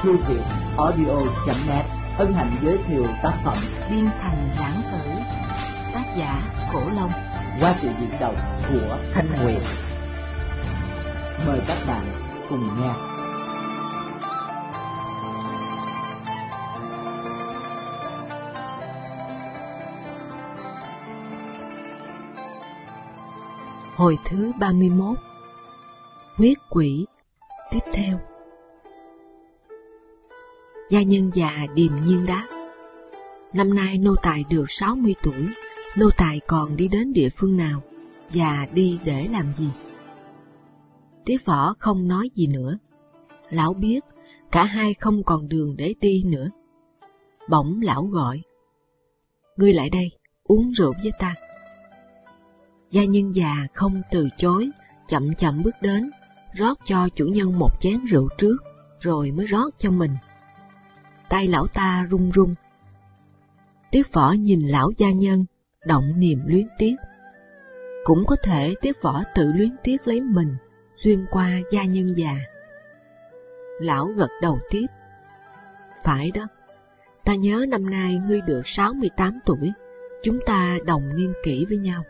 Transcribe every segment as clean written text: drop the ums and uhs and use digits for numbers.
Thư viện audio.net hân hạnh giới thiệu tác phẩm Biên Thành Lãng Tử, tác giả Cổ Long, qua sự diễn đọc của Thanh Huyền. Mời các bạn cùng nghe. Hồi thứ 31. Huyết quỷ. Tiếp theo. Gia nhân già điềm nhiên đáp: năm nay nô tài được 60 tuổi, nô tài còn đi đến địa phương nào, và đi để làm gì? Tiết Võ không nói gì nữa. Lão biết cả hai không còn đường để đi nữa. Bỗng lão gọi: ngươi lại đây, uống rượu với ta. Gia nhân già không từ chối, chậm chậm bước đến, rót cho chủ nhân một chén rượu trước, rồi mới rót cho mình. Tay lão ta run run. Tiết Võ nhìn lão gia nhân, động niềm luyến tiếc. Cũng có thể Tiết Võ tự luyến tiếc lấy mình, xuyên qua gia nhân già. Lão gật đầu tiếp: phải đó, ta nhớ năm nay ngươi được 68 tuổi, chúng ta đồng niên kỷ với nhau.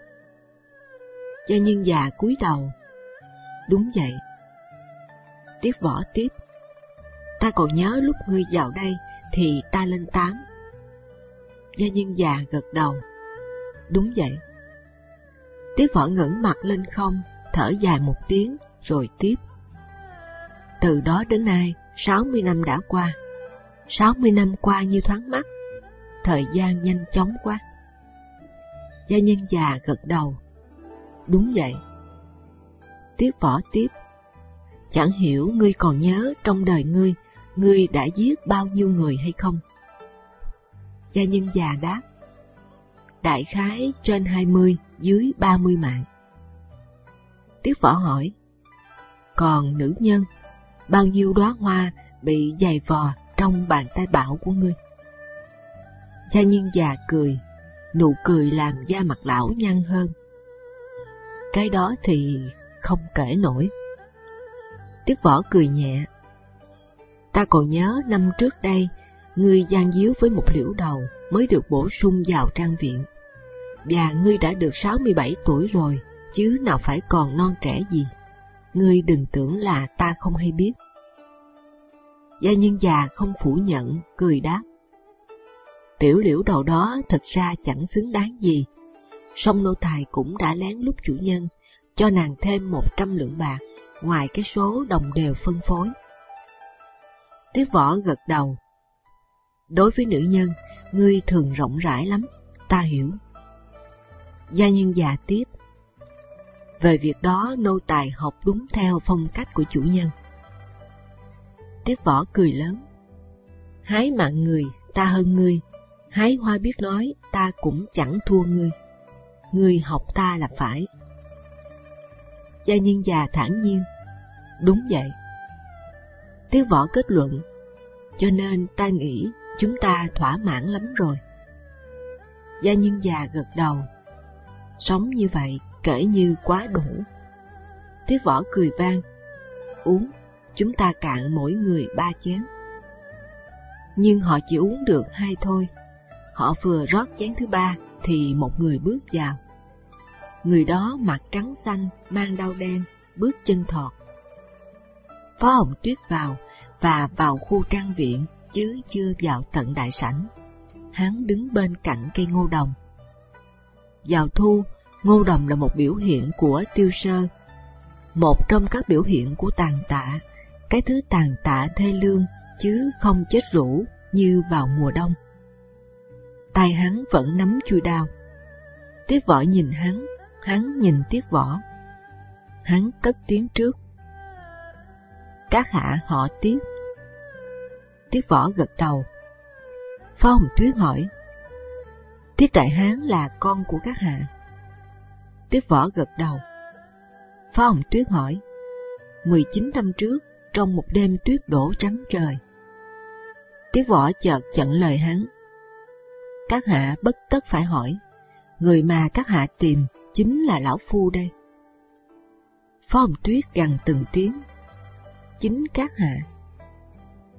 Gia nhân già cúi đầu: đúng vậy. Tiết Võ tiếp: ta còn nhớ lúc ngươi vào đây thì ta lên 8. Gia nhân già gật đầu: đúng vậy. Tiết Võ ngẩng mặt lên không, thở dài một tiếng, rồi tiếp: từ đó đến nay, 60 năm đã qua. 60 năm qua như thoáng mắt, thời gian nhanh chóng quá. Gia nhân già gật đầu: đúng vậy. Tiết Võ tiếp: chẳng hiểu ngươi còn nhớ trong đời ngươi đã giết bao nhiêu người hay không? Gia nhân già đáp: đại khái trên 20, dưới 30 mạng. Tiết Võ hỏi: còn nữ nhân, bao nhiêu đóa hoa bị giày vò trong bàn tay bạo của ngươi? Gia nhân già cười, nụ cười làm da mặt lão nhăn hơn. Cái đó thì không kể nổi. Tiết Võ cười nhẹ: ta còn nhớ năm trước đây, ngươi gian díu với một liễu đầu mới được bổ sung vào trang viện. Và ngươi đã được 67 tuổi rồi, chứ nào phải còn non trẻ gì. Ngươi đừng tưởng là ta không hay biết. Gia nhân già không phủ nhận, cười đáp: tiểu liễu đầu đó thật ra chẳng xứng đáng gì. Song nô tài cũng đã lén lút chủ nhân, cho nàng thêm 100 lượng bạc, ngoài cái số đồng đều phân phối. Tiết Võ gật đầu: đối với nữ nhân, ngươi thường rộng rãi lắm, ta hiểu. Gia nhân già tiếp: về việc đó nô tài học đúng theo phong cách của chủ nhân. Tiết Võ cười lớn: hái mạng người, ta hơn ngươi. Hái hoa biết nói, ta cũng chẳng thua ngươi. Ngươi học ta là phải. Gia nhân già thản nhiên: đúng vậy. Tiết Võ kết luận: cho nên ta nghĩ chúng ta thỏa mãn lắm rồi. Gia nhân già gật đầu: sống như vậy kể như quá đủ. Tiết Võ cười vang: uống, chúng ta cạn mỗi người 3 chén. Nhưng họ chỉ uống được 2 thôi. Họ vừa rót chén thứ 3 thì một người bước vào. Người đó mặt trắng xanh, mang đao đen, bước chân thọt. Phó Hồng Tuyết vào, và vào khu trang viện, chứ chưa vào tận đại sảnh. Hắn đứng bên cạnh cây ngô đồng. Vào thu, ngô đồng là một biểu hiện của tiêu sơ, một trong các biểu hiện của tàn tạ, cái thứ tàn tạ thê lương, chứ không chết rũ như vào mùa đông. Tay hắn vẫn nắm chuôi đao. Tiết Võ nhìn hắn nhìn Tiết Võ. Hắn cất tiếng trước: các hạ họ Tiết. Tiết Võ gật đầu. Phó Hồng Tuyết hỏi: Tiết đại hán là con của các hạ? Tiết Võ gật đầu. Phó Hồng Tuyết hỏi: 19 năm trước, trong một đêm tuyết đổ trắng trời. Tiết Võ chợt chặn lời hắn: các hạ bất tất phải hỏi, người mà các hạ tìm chính là lão phu đây. Phó Hồng Tuyết gằn từng tiếng: chính các hạ.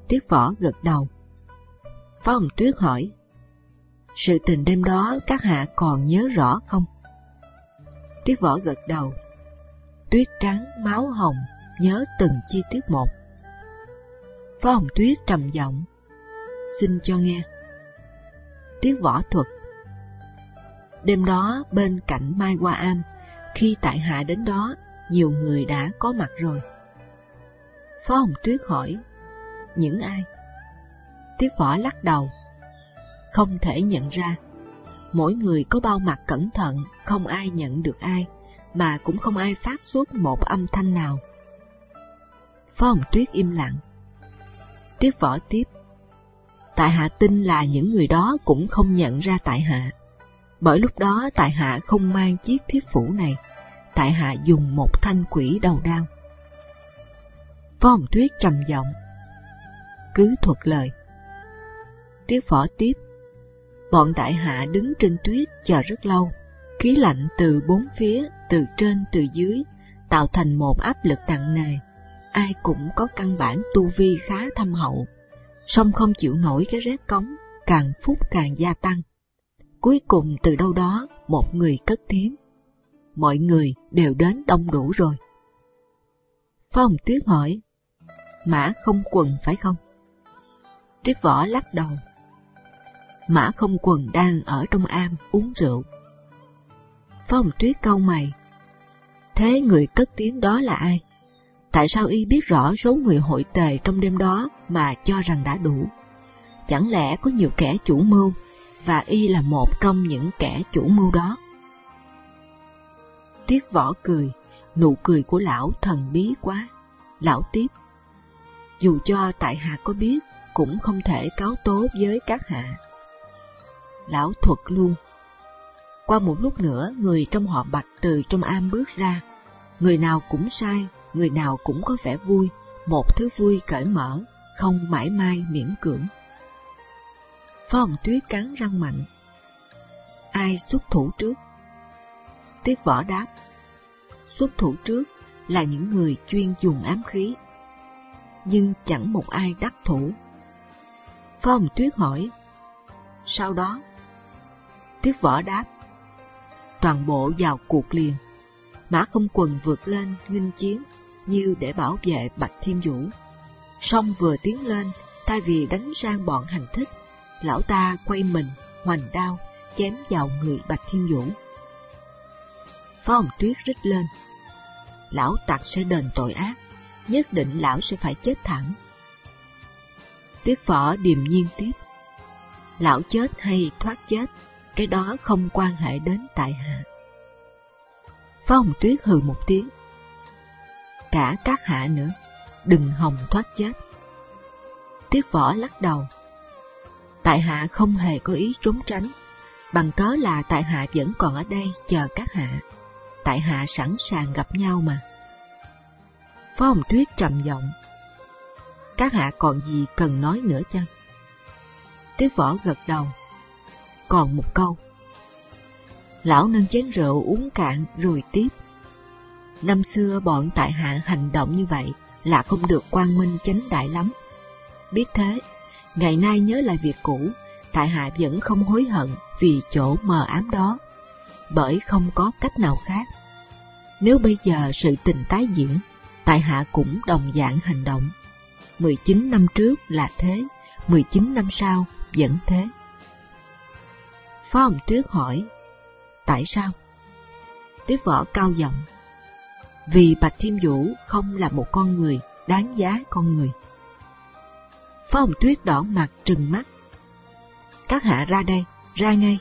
Tiết Võ gật đầu. Phó Hồng Tuyết hỏi, sự tình đêm đó các hạ còn nhớ rõ không? Tiết Võ gật đầu. Tuyết trắng, máu hồng, nhớ từng chi tiết một. Phó Hồng Tuyết trầm giọng, xin cho nghe. Tiết Võ thuật. Đêm đó bên cạnh Mai Hoa Am, khi tại hạ đến đó, nhiều người đã có mặt rồi. Phó Hồng Tuyết hỏi, những ai? Tiết Võ lắc đầu, không thể nhận ra. Mỗi người có bao mặt cẩn thận, không ai nhận được ai, mà cũng không ai phát xuất một âm thanh nào. Phó Hồng Tuyết im lặng. Tiết Võ tiếp, tại hạ tin là những người đó cũng không nhận ra tại hạ, bởi lúc đó tại hạ không mang chiếc thiết phủ này, tại hạ dùng một thanh quỷ đầu đao. Phó Hồng Tuyết trầm giọng, cứ thuật lời. Tiết Võ tiếp, bọn tại hạ đứng trên tuyết chờ rất lâu, khí lạnh từ bốn phía, từ trên từ dưới, tạo thành một áp lực nặng nề. Ai cũng có căn bản tu vi khá thâm hậu, song không chịu nổi cái rét cóng, càng phút càng gia tăng. Cuối cùng từ đâu đó một người cất tiếng, mọi người đều đến đông đủ rồi. Phó Hồng Tuyết hỏi, Mã Không Quần phải không? Tiết Võ lắc đầu. Mã Không Quần đang ở trong am uống rượu. Phó Hồng Tuyết cau mày. Thế người cất tiếng đó là ai? Tại sao y biết rõ số người hội tề trong đêm đó mà cho rằng đã đủ? Chẳng lẽ có nhiều kẻ chủ mưu, và y là một trong những kẻ chủ mưu đó? Tiết Võ cười, nụ cười của lão thần bí quá. Lão tiếp, dù cho tại hạ có biết, cũng không thể cáo tố với các hạ. Lão thuật luôn. Qua một lúc nữa, người trong họ Bạch từ trong am bước ra. Người nào cũng sai, người nào cũng có vẻ vui, một thứ vui cởi mở, không mãi mai miễn cưỡng. Phó Hồng Tuyết cắn răng mạnh. Ai xuất thủ trước? Tiết Võ đáp, xuất thủ trước là những người chuyên dùng ám khí, nhưng chẳng một ai đắc thủ. Phó Hồng Tuyết hỏi, sau đó? Tiết Võ đáp, toàn bộ vào cuộc liền. Mã Không Quần vượt lên nghênh chiến như để bảo vệ Bạch Thiên Vũ. Song vừa tiến lên, thay vì đánh sang bọn hành thích, lão ta quay mình, hoành đao, chém vào người Bạch Thiên Vũ. Phó Hồng Tuyết rít lên, lão tặc sẽ đền tội ác, nhất định lão sẽ phải chết thảm. Tiết Võ điềm nhiên tiếp, lão chết hay thoát chết, cái đó không quan hệ đến tại hạ. Phó Hồng Tuyết hừ một tiếng, cả các hạ nữa, đừng hòng thoát chết. Tiết Võ lắc đầu, tại hạ không hề có ý trốn tránh, bằng cớ là tại hạ vẫn còn ở đây chờ các hạ, tại hạ sẵn sàng gặp nhau mà. Phó Hồng Tuyết trầm giọng, các hạ còn gì cần nói nữa chăng? Tiết Võ gật đầu, còn một câu. Lão nâng chén rượu uống cạn rồi tiếp, năm xưa bọn tại hạ hành động như vậy là không được quang minh chánh đại lắm. Biết thế, ngày nay nhớ lại việc cũ, tại hạ vẫn không hối hận vì chỗ mờ ám đó, bởi không có cách nào khác. Nếu bây giờ sự tình tái diễn, tại hạ cũng đồng dạng hành động. 19 năm trước là thế, 19 năm sau vẫn thế. Phó Hồng Tuyết hỏi, tại sao? Tiết Võ cao giọng, vì Bạch Thiên Vũ không là một con người đáng giá con người. Phó Hồng Tuyết đỏ mặt trừng mắt, các hạ ra đây, ra ngay.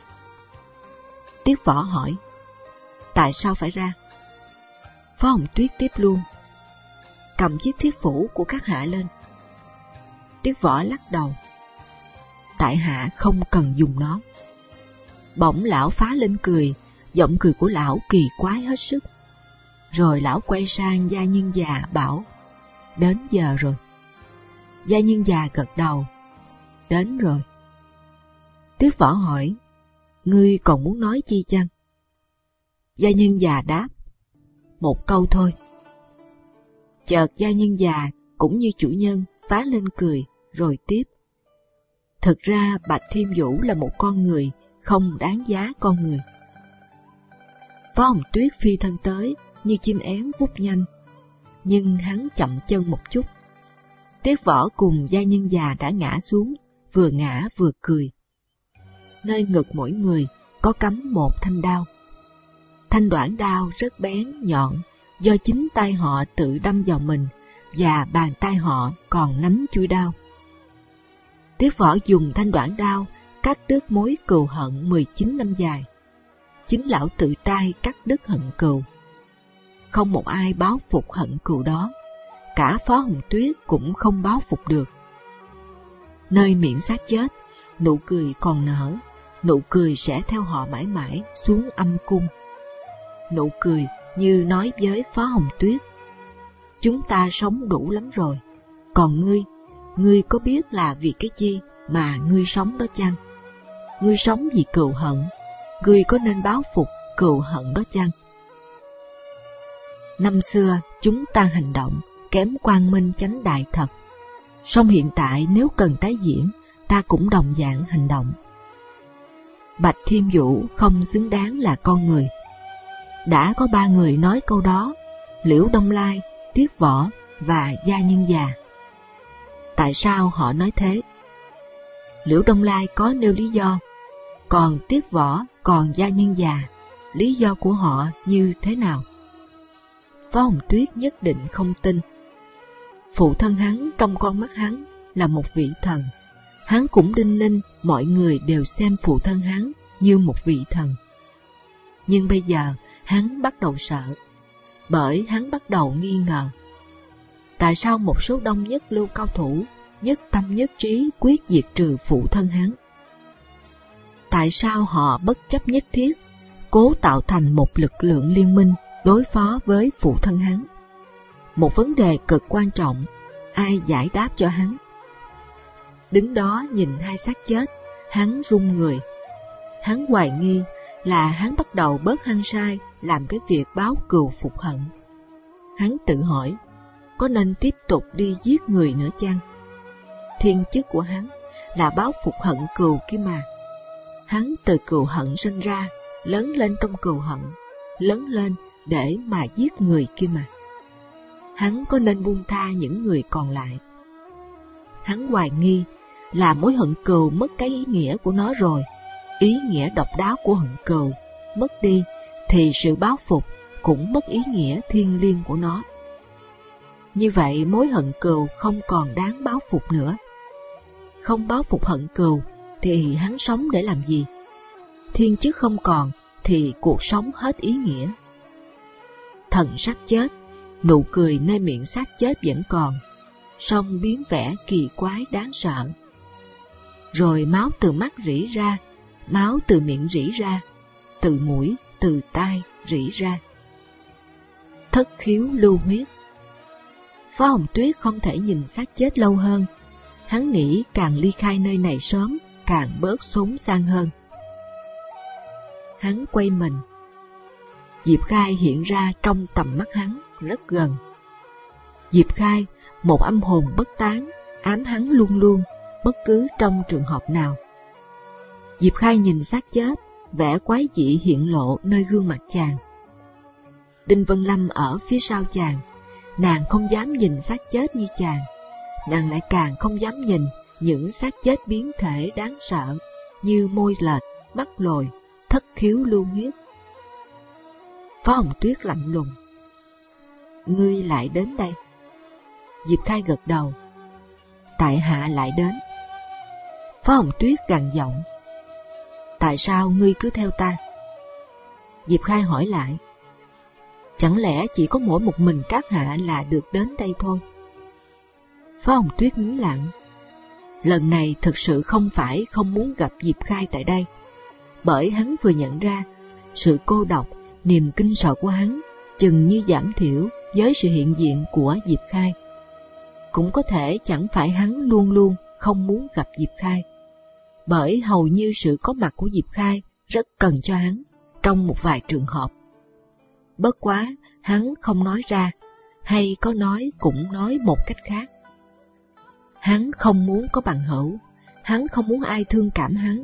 Tiết Võ hỏi, tại sao phải ra? Phó Hồng Tuyết tiếp luôn, cầm chiếc thiết phủ của các hạ lên. Tiết Võ lắc đầu, tại hạ không cần dùng nó. Bỗng lão phá lên cười, giọng cười của lão kỳ quái hết sức. Rồi lão quay sang gia nhân già bảo, đến giờ rồi. Gia nhân già gật đầu, đến rồi. Tiết Võ hỏi, ngươi còn muốn nói chi chăng? Gia nhân già đáp, một câu thôi. Chợt gia nhân già cũng như chủ nhân phá lên cười, rồi tiếp. Thực ra Bạch Thiên Vũ là một con người không đáng giá con người. Phó Hồng Tuyết phi thân tới như chim én vút nhanh, nhưng hắn chậm chân một chút. Tiết Võ cùng gia nhân già đã ngã xuống, vừa ngã vừa cười. Nơi ngực mỗi người có cắm một thanh đao. Thanh đoạn đao rất bén, nhọn, do chính tay họ tự đâm vào mình, và bàn tay họ còn nắm chuôi đao. Tiết Võ dùng thanh đoạn đao cắt đứt mối cừu hận 19 năm dài. Chính lão tự tay cắt đứt hận cừu. Không một ai báo phục hận cừu đó, cả Phó Hồng Tuyết cũng không báo phục được. Nơi miệng xác chết, nụ cười còn nở, nụ cười sẽ theo họ mãi mãi xuống âm cung. Nụ cười như nói với Phó Hồng Tuyết: chúng ta sống đủ lắm rồi, còn ngươi có biết là vì cái gì mà ngươi sống đó chăng? Ngươi sống vì cừu hận, ngươi có nên báo phục cừu hận đó chăng? Năm xưa chúng ta hành động kém quang minh chánh đại thật, song hiện tại nếu cần tái diễn, ta cũng đồng dạng hành động. Bạch Thiên Vũ không xứng đáng là con người. Đã có 3 người nói câu đó: Liễu Đông Lai, Tiết Võ và gia nhân già. Tại sao họ nói thế? Liễu Đông Lai có nêu lý do, còn Tiết Võ, còn gia nhân già, lý do của họ như thế nào? Phó Hồng Tuyết nhất định không tin. Phụ thân hắn trong con mắt hắn là một vị thần, hắn cũng đinh ninh mọi người đều xem phụ thân hắn như một vị thần. Nhưng bây giờ hắn bắt đầu sợ, bởi hắn bắt đầu nghi ngờ. Tại sao một số đông nhất lưu cao thủ nhất tâm nhất trí quyết diệt trừ phụ thân hắn? Tại sao họ bất chấp nhất thiết, cố tạo thành một lực lượng liên minh đối phó với phụ thân hắn? Một vấn đề cực quan trọng, ai giải đáp cho hắn? Đứng đó nhìn hai xác chết, hắn run người. Hắn hoài nghi là hắn bắt đầu bớt hăng say làm cái việc báo cừu phục hận. Hắn tự hỏi, có nên tiếp tục đi giết người nữa chăng? Thiên chức của hắn là báo phục hận cừu kia mà. Hắn từ cừu hận sinh ra, lớn lên trong cừu hận, lớn lên để mà giết người kia mà. Hắn có nên buông tha những người còn lại? Hắn hoài nghi là mối hận cừu mất cái ý nghĩa của nó rồi. Ý nghĩa độc đáo của hận cừu mất đi, thì sự báo phục cũng mất ý nghĩa thiêng liêng của nó. Như vậy mối hận cừu không còn đáng báo phục nữa. Không báo phục hận cừu thì hắn sống để làm gì? Thiên chức không còn thì cuộc sống hết ý nghĩa. Thần sắp chết, nụ cười nơi miệng xác chết vẫn còn, song biến vẻ kỳ quái đáng sợ. Rồi máu từ mắt rỉ ra, máu từ miệng rỉ ra, từ mũi, từ tai rỉ ra. Thất khiếu lưu huyết. Phó Hồng Tuyết không thể nhìn xác chết lâu hơn. Hắn nghĩ càng ly khai nơi này sớm, càng bớt xốn sang hơn. Hắn quay mình. Diệp Khai hiện ra trong tầm mắt hắn rất gần. Diệp Khai, một âm hồn bất tán, ám hắn luôn luôn, bất cứ trong trường hợp nào. Diệp Khai nhìn xác chết, vẻ quái dị hiện lộ nơi gương mặt chàng. Đinh Vân Lâm ở phía sau chàng, nàng không dám nhìn xác chết như chàng, nàng lại càng không dám nhìn những xác chết biến thể đáng sợ như môi lệch, mắt lồi, thất khiếu lưu huyết. Phó Hồng Tuyết lạnh lùng. Ngươi lại đến đây? Diệp Khai gật đầu. Tại hạ lại đến. Phó Hồng Tuyết gằn giọng. Tại sao ngươi cứ theo ta? Diệp Khai hỏi lại. Chẳng lẽ chỉ có mỗi một mình các hạ là được đến đây thôi? Phó Hồng Tuyết nín lặng. Lần này thực sự không phải không muốn gặp Diệp Khai tại đây, bởi hắn vừa nhận ra sự cô độc, niềm kinh sợ của hắn chừng như giảm thiểu với sự hiện diện của Diệp Khai. Cũng có thể chẳng phải hắn luôn luôn không muốn gặp Diệp Khai, bởi hầu như sự có mặt của Diệp Khai rất cần cho hắn trong một vài trường hợp. Bất quá hắn không nói ra, hay có nói cũng nói một cách khác. Hắn không muốn có bằng hữu, hắn không muốn ai thương cảm hắn.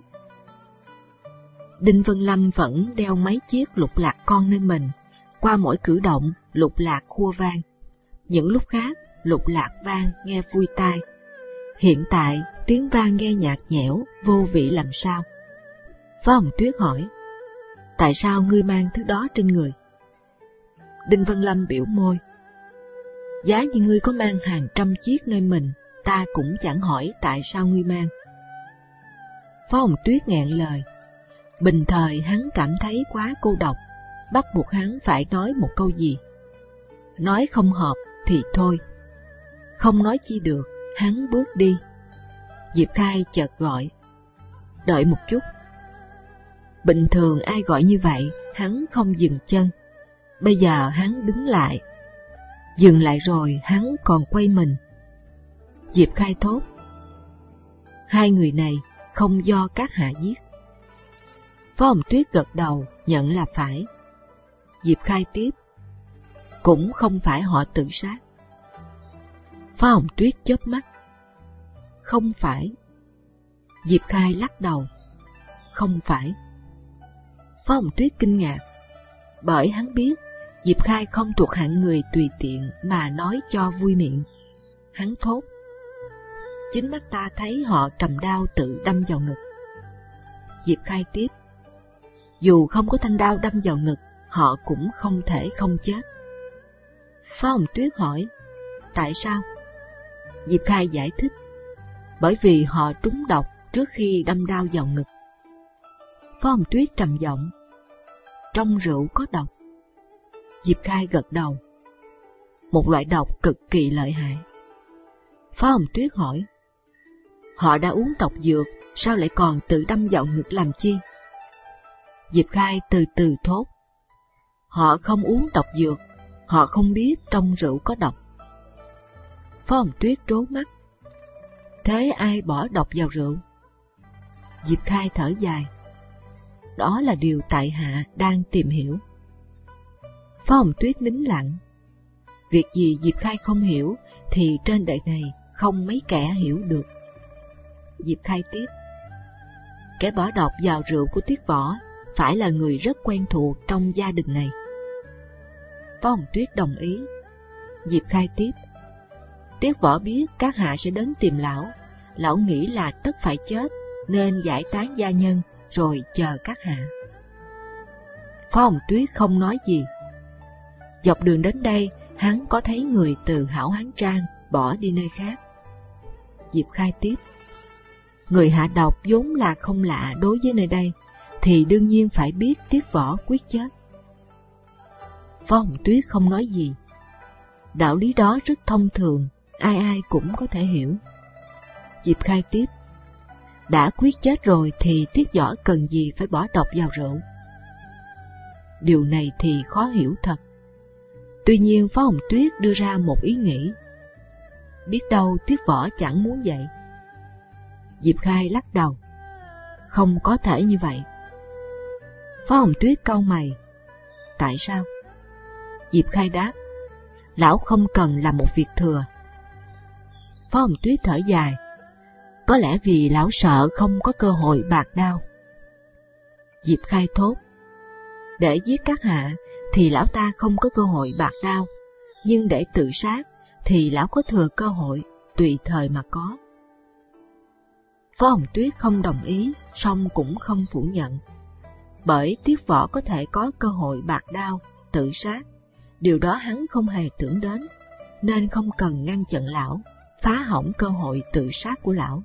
Đinh Vân Lâm vẫn đeo mấy chiếc lục lạc con nơi mình, qua mỗi cử động, lục lạc khua vang. Những lúc khác, lục lạc vang nghe vui tai. Hiện tại, tiếng vang nghe nhạt nhẽo, vô vị làm sao. Phó Hồng Tuyết hỏi, tại sao ngươi mang thứ đó trên người? Đinh Vân Lâm biểu môi, giá như ngươi có mang hàng trăm chiếc nơi mình, ta cũng chẳng hỏi tại sao ngươi mang. Phó Hồng Tuyết nghẹn lời. Bình thời hắn cảm thấy quá cô độc, bắt buộc hắn phải nói một câu gì. Nói không hợp thì thôi. Không nói chi được, hắn bước đi. Diệp Khai chợt gọi, đợi một chút. Bình thường ai gọi như vậy, hắn không dừng chân. Bây giờ hắn đứng lại. Dừng lại rồi hắn còn quay mình. Diệp Khai thốt, hai người này không do các hạ giết. Phó Hồng Tuyết gật đầu, nhận là phải. Diệp Khai tiếp, cũng không phải họ tự sát. Phó Hồng Tuyết chớp mắt, không phải. Diệp Khai lắc đầu, không phải. Phó Hồng Tuyết kinh ngạc, bởi hắn biết Diệp Khai không thuộc hạng người tùy tiện mà nói cho vui miệng. Hắn thốt, chính mắt ta thấy họ cầm đao tự đâm vào ngực. Diệp Khai tiếp, dù không có thanh đao đâm vào ngực, họ cũng không thể không chết. Phó Hồng Tuyết hỏi, tại sao? Diệp Khai giải thích, bởi vì họ trúng độc trước khi đâm đao vào ngực. Phó Hồng Tuyết trầm giọng, trong rượu có độc. Diệp Khai gật đầu, một loại độc cực kỳ lợi hại. Phó Hồng Tuyết hỏi, họ đã uống độc dược, sao lại còn tự đâm vào ngực làm chi? Diệp Khai từ từ thốt, họ không uống độc dược, họ không biết trong rượu có độc. Phó Hồng Tuyết trố mắt, thế ai bỏ độc vào rượu? Diệp Khai thở dài, đó là điều tại hạ đang tìm hiểu. Phó Hồng Tuyết nín lặng, việc gì Diệp Khai không hiểu thì trên đời này không mấy kẻ hiểu được. Diệp Khai tiếp, kẻ bỏ độc vào rượu của Tiết Võ phải là người rất quen thuộc trong gia đình này. Phó Hồng Tuyết đồng ý. Diệp Khai tiếp, Tiết Võ biết các hạ sẽ đến tìm lão nghĩ là tất phải chết nên giải tán gia nhân rồi chờ các hạ. Phó Hồng Tuyết không nói gì. Dọc đường đến đây, hắn có thấy người từ Hảo Hán Trang bỏ đi nơi khác. Diệp Khai tiếp, người hạ độc vốn là không lạ đối với nơi đây, thì đương nhiên phải biết Tiết Võ quyết chết. Phó Hồng Tuyết không nói gì. Đạo lý đó rất thông thường, ai ai cũng có thể hiểu. Diệp Khai tiếp, đã quyết chết rồi thì Tiết Võ cần gì phải bỏ độc vào rượu? Điều này thì khó hiểu thật. Tuy nhiên Phó Hồng Tuyết đưa ra một ý nghĩ, biết đâu Tiết Võ chẳng muốn vậy. Diệp Khai lắc đầu, không có thể như vậy. Phó Hồng Tuyết cau mày, tại sao? Diệp Khai đáp, lão không cần làm một việc thừa. Phó Hồng Tuyết thở dài, có lẽ vì lão sợ không có cơ hội bạc đao. Diệp Khai thốt, để giết các hạ thì lão ta không có cơ hội bạc đao, nhưng để tự sát thì lão có thừa cơ hội, tùy thời mà có. Phó Hồng Tuyết không đồng ý, song cũng không phủ nhận. Bởi Tiết Võ có thể có cơ hội bạc đao, tự sát, điều đó hắn không hề tưởng đến, nên không cần ngăn chặn lão, phá hỏng cơ hội tự sát của lão.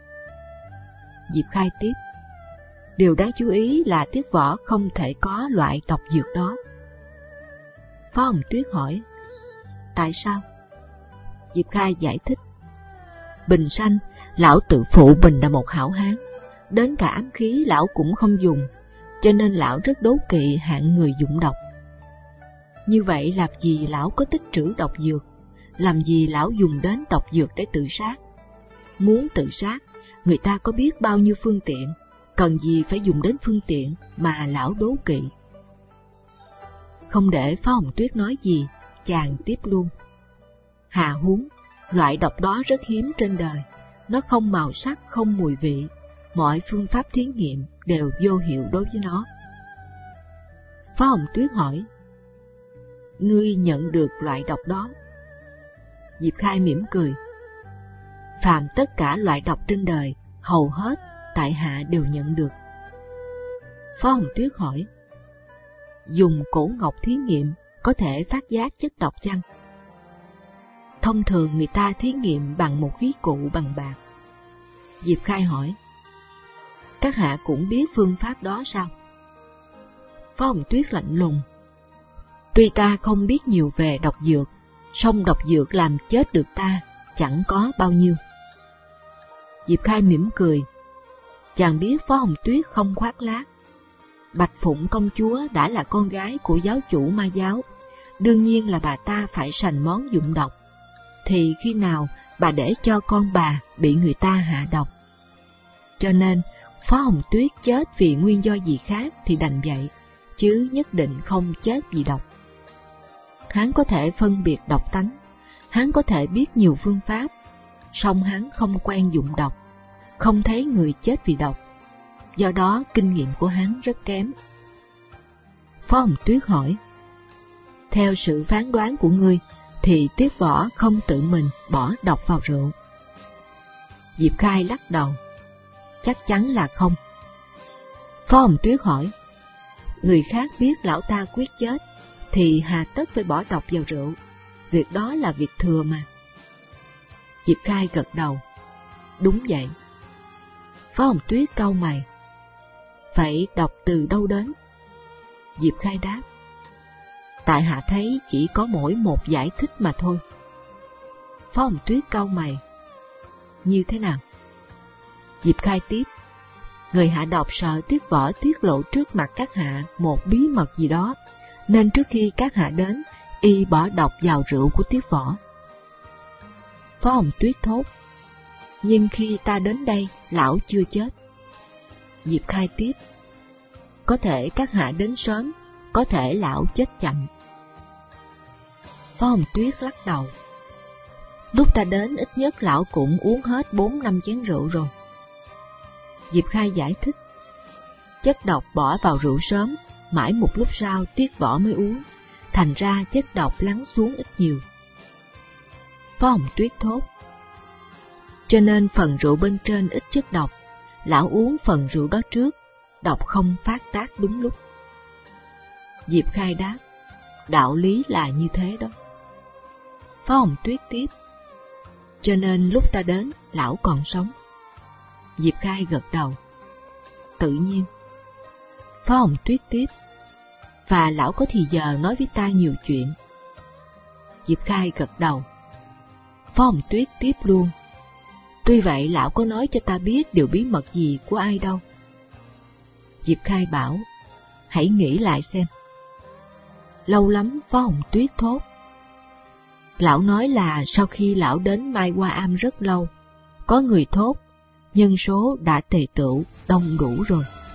Diệp Khai tiếp, điều đáng chú ý là Tiết Võ không thể có loại độc dược đó. Phó Hồng Tuyết hỏi, tại sao? Diệp Khai giải thích, bình sanh, lão tự phụ mình là một hảo hán, đến cả ám khí lão cũng không dùng, cho nên lão rất đố kỵ hạng người dụng độc. Như vậy làm gì lão có tích trữ độc dược, làm gì lão dùng đến độc dược để tự sát? Muốn tự sát, người ta có biết bao nhiêu phương tiện, cần gì phải dùng đến phương tiện mà lão đố kỵ. Không để Phó Hồng Tuyết nói gì, chàng tiếp luôn. Hà huống, Loại độc đó rất hiếm trên đời, nó không màu sắc, không mùi vị, mọi phương pháp thí nghiệm đều vô hiệu đối với nó. Phó Hồng Tuyết hỏi, ngươi nhận được loại độc đó? Diệp Khai mỉm cười, phàm tất cả loại độc trên đời, hầu hết tại hạ đều nhận được. Phó Hồng Tuyết hỏi, dùng cổ ngọc thí nghiệm có thể phát giác chất độc chăng? Thông thường người ta thí nghiệm bằng một khí cụ bằng bạc. Diệp Khai hỏi, các hạ cũng biết phương pháp đó sao? Phó Hồng Tuyết lạnh lùng, tuy ta không biết nhiều về độc dược, song độc dược làm chết được ta chẳng có bao nhiêu. Diệp Khai mỉm cười, chàng biết Phó Hồng Tuyết không khoác lác. Bạch Phụng công chúa đã là con gái của giáo chủ Ma giáo, đương nhiên là bà ta phải sành món dụng độc. Thì khi nào bà để cho con bà bị người ta hạ độc? Cho nên Phó Hồng Tuyết chết vì nguyên do gì khác thì đành vậy, chứ nhất định không chết vì độc. Hắn có thể phân biệt độc tánh, hắn có thể biết nhiều phương pháp, song hắn không quen dụng độc, không thấy người chết vì độc, do đó kinh nghiệm của hắn rất kém. Phó Hồng Tuyết hỏi, theo sự phán đoán của ngươi thì Tiết Võ không tự mình bỏ độc vào rượu? Diệp Khai lắc đầu, chắc chắn là không. Phó Hồng Tuyết hỏi, người khác biết lão ta quyết chết thì hà tất phải bỏ độc vào rượu, việc đó là việc thừa mà. Diệp Khai gật đầu, đúng vậy. Phó Hồng Tuyết cau mày, vậy độc từ đâu đến? Diệp Khai đáp, tại hạ thấy chỉ có mỗi một giải thích mà thôi. Phó Hồng Tuyết cau mày, như thế nào? Diệp Khai tiếp, người hạ độc sợ Tiết Võ tiết lộ trước mặt các hạ một bí mật gì đó, nên trước khi các hạ đến, y bỏ độc vào rượu của Tiết Võ. Phó Hồng Tuyết thốt, nhưng khi ta đến đây, lão chưa chết. Diệp Khai tiếp, có thể các hạ đến sớm, có thể lão chết chậm. Phó Hồng Tuyết lắc đầu, lúc ta đến ít nhất lão cũng uống hết 4-5 chén rượu rồi. Diệp Khai giải thích, chất độc bỏ vào rượu sớm, mãi một lúc sau Tiết Võ mới uống, thành ra chất độc lắng xuống ít nhiều. Phó Hồng Tuyết thốt, cho nên phần rượu bên trên ít chất độc, lão uống phần rượu đó trước, độc không phát tác đúng lúc. Diệp Khai đáp, đạo lý là như thế đó. Phó Hồng Tuyết tiếp, cho nên lúc ta đến, lão còn sống. Diệp Khai gật đầu, tự nhiên. Phó Hồng Tuyết tiếp, và lão có thì giờ nói với ta nhiều chuyện. Diệp Khai gật đầu. Phó Hồng Tuyết tiếp luôn, tuy vậy lão có nói cho ta biết điều bí mật gì của ai đâu. Diệp Khai bảo, hãy nghĩ lại xem. Lâu lắm, Phó Hồng Tuyết thốt, lão nói là sau khi lão đến Mai Hoa Am rất lâu, có người thốt, nhân số đã tề tựu đông đủ rồi.